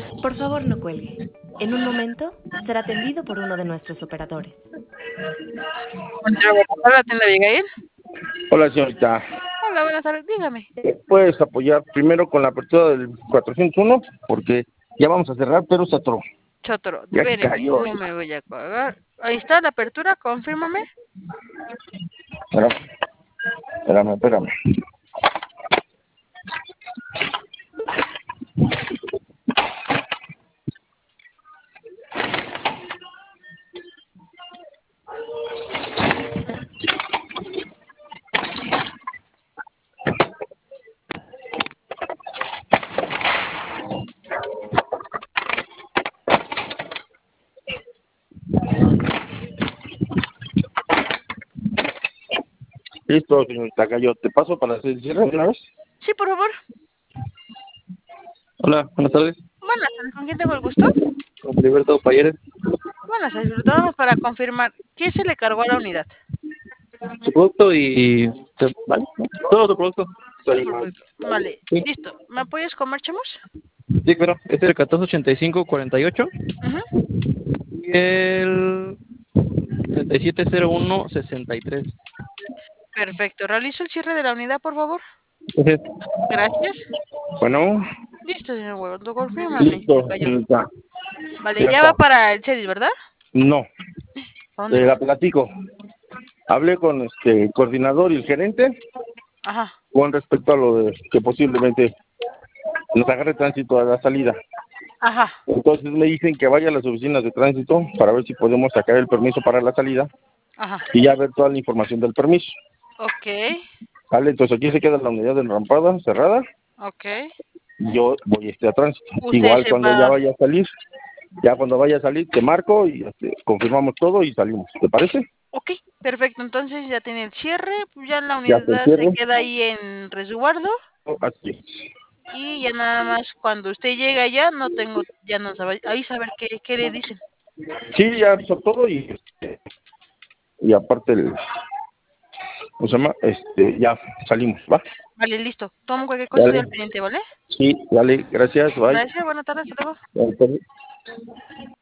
Por favor, no cuelgue. En un momento será atendido por uno de nuestros operadores. Hola, la tienda Abigail. Hola, señorita. Hola, buenas tardes, dígame. ¿Puedes apoyar primero con la apertura del 401? Porque ya vamos a cerrar, pero se atoró. Chotoro, Ya espéreme, cayó. no me voy a colgar. Ahí está la apertura, confírmame. Espérame. Listo, señorita, cayó. ¿Te paso para hacer el cierre de una vez? Sí, por favor. Hola, buenas tardes. Buenas tardes, ¿con quién tengo el gusto? Con Filiberto Payeres. Buenas tardes, nada para confirmar. ¿Qué se le cargó a la unidad? Su producto y... ¿Vale? Todo su producto. Perfecto. Vale, Sí, listo. ¿Me apoyas con Marchemos? sí, claro. Este es el 1485-48 Ujú. y el 3701-63. Perfecto. Realizo el cierre de la unidad, por favor. Entonces, Gracias. bueno, Listo, señor Huevo. Confírmame. Ya listo, cayó. señorita. Vale, Ya ya va está. para el series, ¿verdad? No, ¿Para dónde te va? la platico. Hablé con el coordinador y el gerente Ajá. con respecto a lo de que posiblemente nos agarre tránsito a la salida. Ajá. Entonces me dicen que vaya a las oficinas de tránsito para ver si podemos sacar el permiso para la salida Ajá. y ya ver toda la información del permiso. Ok. Vale, entonces aquí se queda la unidad de enrampada cerrada Ok. y yo voy a tránsito. Usted Igual se cuando ya va. vaya a salir, ya cuando vaya a salir te marco y confirmamos todo y salimos. ¿Te parece? Ok, perfecto. Entonces ya tiene el cierre. Ya la Ya se unidad se cierre. queda ahí en resguardo. Así es. Y ya nada más cuando usted llega ya, no tengo, ya no sabe, ahí saber qué le dicen. Sí, ya hizo todo y aparte ¿cómo se llama? Ya salimos, ¿va? Vale, listo. Tomo cualquier cosa, estoy al Dale. pendiente, ¿vale? Sí, dale, gracias, bye. Gracias, buenas tardes, hasta luego. Bye.